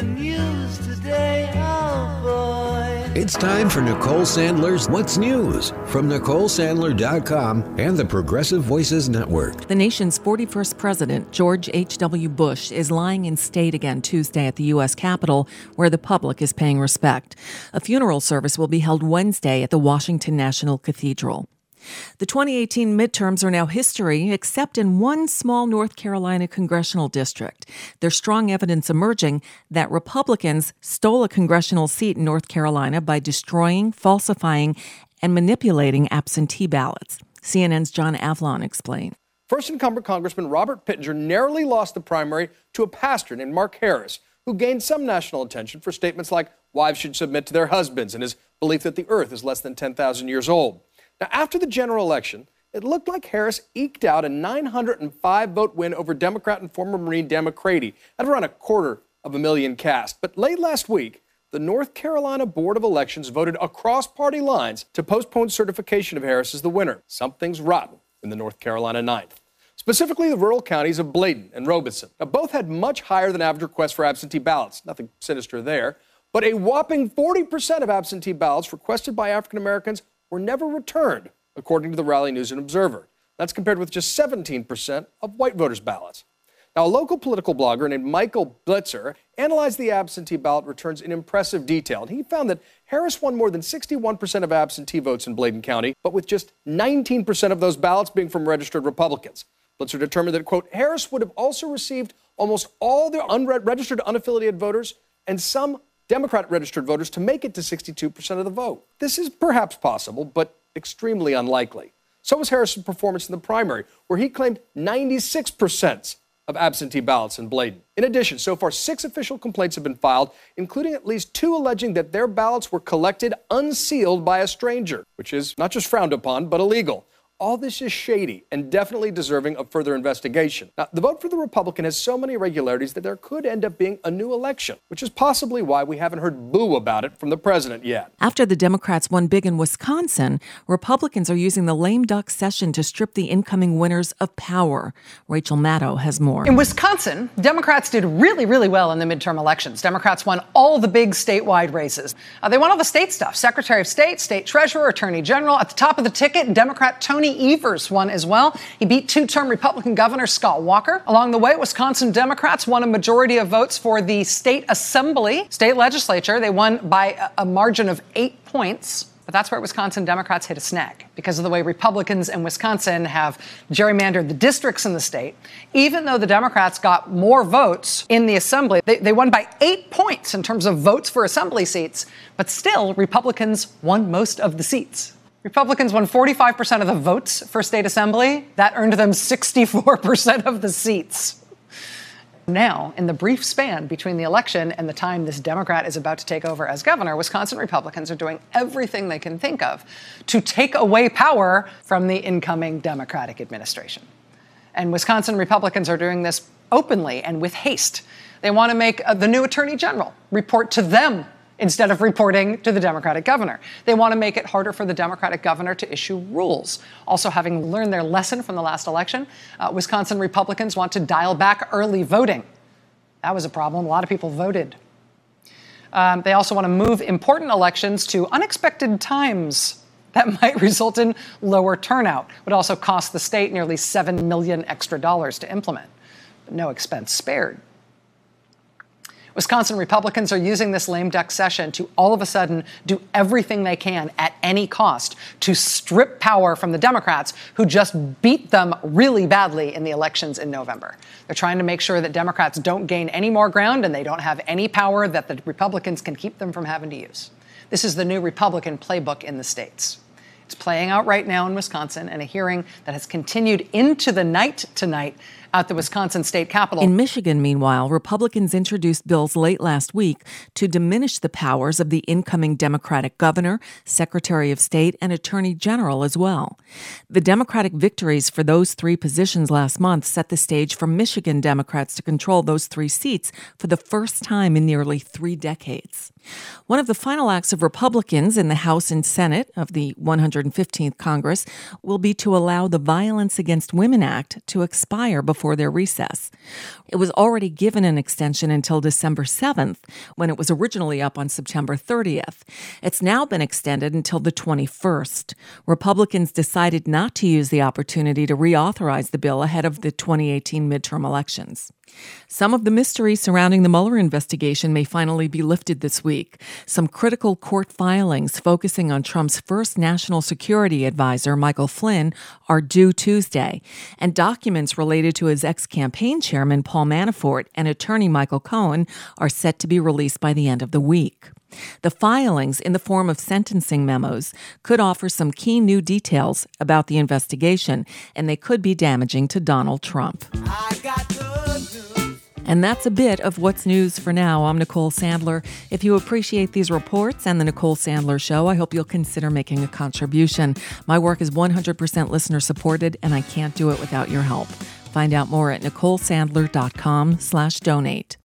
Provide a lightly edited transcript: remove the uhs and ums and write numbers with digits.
the news today, oh boy. It's time for Nicole Sandler's What's News from NicoleSandler.com and the Progressive Voices Network. The nation's 41st president, George H.W. Bush, is lying in state again Tuesday at the U.S. Capitol, where the public is paying respect. A funeral service will be held Wednesday at the Washington National Cathedral. The 2018 midterms are now history, except in one small North Carolina congressional district. There's strong evidence emerging that Republicans stole a congressional seat in North Carolina by destroying, falsifying, and manipulating absentee ballots. CNN's John Avlon explained. First incumbent Congressman Robert Pittenger narrowly lost the primary to a pastor named Mark Harris, who gained some national attention for statements like wives should submit to their husbands and his belief that the earth is less than 10,000 years old. Now, after the general election, it looked like Harris eked out a 905-vote win over Democrat and former Marine Dan McCready at around 250,000 cast. But late last week, the North Carolina Board of Elections voted across party lines to postpone certification of Harris as the winner. Something's rotten in the North Carolina 9th. Specifically, the rural counties of Bladen and Robeson. Now, both had much higher than average requests for absentee ballots. Nothing sinister there. But a whopping 40% of absentee ballots requested by African Americans were never returned, according to the Raleigh News and Observer. That's compared with just 17% of white voters' ballots. Now, a local political blogger named Michael Blitzer analyzed the absentee ballot returns in impressive detail, and he found that Harris won more than 61% of absentee votes in Bladen County, but with just 19% of those ballots being from registered Republicans. Blitzer determined that, quote, Harris would have also received almost all the registered unaffiliated voters and some Democrat registered voters to make it to 62% of the vote. This is perhaps possible, but extremely unlikely. So was Harris's performance in the primary, where he claimed 96% of absentee ballots in Bladen. In addition, so far 6 official complaints have been filed, including at least 2 alleging that their ballots were collected unsealed by a stranger, which is not just frowned upon, but illegal. All this is shady and definitely deserving of further investigation. Now, the vote for the Republican has so many irregularities that there could end up being a new election, which is possibly why we haven't heard boo about it from the president yet. After the Democrats won big in Wisconsin, Republicans are using the lame duck session to strip the incoming winners of power. Rachel Maddow has more. In Wisconsin, Democrats did really, really well in the midterm elections. Democrats won all the big statewide races. They won all the state stuff. Secretary of State, State Treasurer, Attorney General. At the top of the ticket, Democrat Tony Evers won as well. He beat 2-term Republican Governor Scott Walker. Along the way, Wisconsin Democrats won a majority of votes for the state assembly, state legislature. They won by a margin of 8 points. But that's where Wisconsin Democrats hit a snag because of the way Republicans in Wisconsin have gerrymandered the districts in the state. Even though the Democrats got more votes in the assembly, they won by 8 points in terms of votes for assembly seats. But still, Republicans won most of the seats. Republicans won 45% of the votes for state assembly. That earned them 64% of the seats. Now, in the brief span between the election and the time this Democrat is about to take over as governor, Wisconsin Republicans are doing everything they can think of to take away power from the incoming Democratic administration. And Wisconsin Republicans are doing this openly and with haste. They want to make the new attorney general report to them instead of reporting to the Democratic governor. They want to make it harder for the Democratic governor to issue rules. Also, having learned their lesson from the last election, Wisconsin Republicans want to dial back early voting. That was a problem. A lot of people voted. They also want to move important elections to unexpected times. That might result in lower turnout. Would also cost the state nearly $7 million extra to implement. But no expense spared. Wisconsin Republicans are using this lame duck session to all of a sudden do everything they can at any cost to strip power from the Democrats who just beat them really badly in the elections in November. They're trying to make sure that Democrats don't gain any more ground and they don't have any power that the Republicans can keep them from having to use. This is the new Republican playbook in the states. It's playing out right now in Wisconsin in a hearing that has continued into the night tonight at the Wisconsin State Capitol. In Michigan, meanwhile, Republicans introduced bills late last week to diminish the powers of the incoming Democratic governor, Secretary of State, and Attorney General as well. The Democratic victories for those 3 positions last month set the stage for Michigan Democrats to control those 3 seats for the first time in nearly 3 decades. One of the final acts of Republicans in the House and Senate of the 115th Congress will be to allow the Violence Against Women Act to expire before before their recess. It was already given an extension until December 7th, when it was originally up on September 30th. It's now been extended until the 21st. Republicans decided not to use the opportunity to reauthorize the bill ahead of the 2018 midterm elections. Some of the mystery surrounding the Mueller investigation may finally be lifted this week. Some critical court filings focusing on Trump's first national security advisor, Michael Flynn, are due Tuesday, and documents related to his ex-campaign chairman, Paul Manafort, and attorney Michael Cohen are set to be released by the end of the week. The filings, in the form of sentencing memos, could offer some key new details about the investigation, and they could be damaging to Donald Trump. And that's a bit of what's news for now. I'm Nicole Sandler. If you appreciate these reports and the Nicole Sandler Show, I hope you'll consider making a contribution. My work is 100% listener supported, and I can't do it without your help. Find out more at NicoleSandler.com/donate.